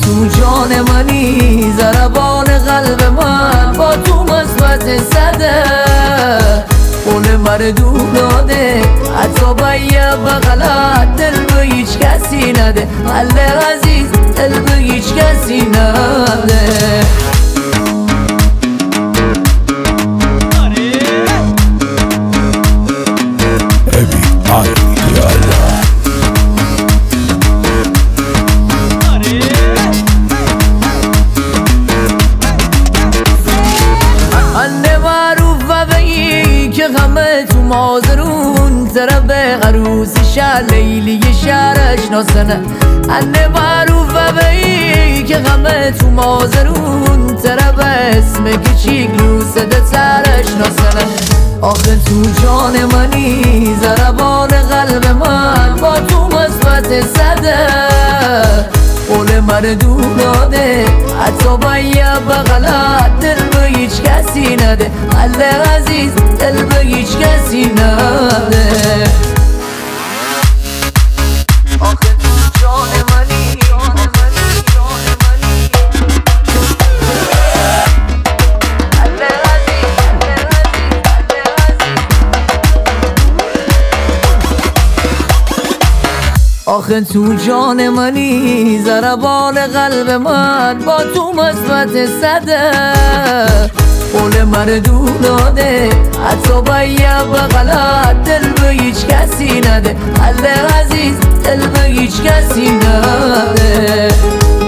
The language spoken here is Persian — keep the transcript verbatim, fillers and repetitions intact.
تو جان منی، ضربان قلب من با تو مثبت صده. قول مردون داده حتی باید بغلت دل به هیچ کسی نده. حل عزیز دل به هیچ کسی نده. همه تو مازرون طرف عروس شهر لیلی شهرش ناسنه. انه معروف و بایی که همه تو مازرون طرف اسم کچیک لوسده سرش ناسنه. آخه تو جان منی، ضربان قلب من با تو مثبت صده. قول مردون داده حتی باید بغلت دل به هیچ کسی نده. حل عزیز دل به هیچ کسی نده. آخه تو جان منی، جان منی، جان منی. حل عزیز، حل عزیز، حل عزیز. آخه تو جان منی، ضربان قلب من با تو مثبت صده. قول مردون داده حتی باید بغلت دل به هیچ کسی نده. حل عزیز دل به هیچ کسی نده.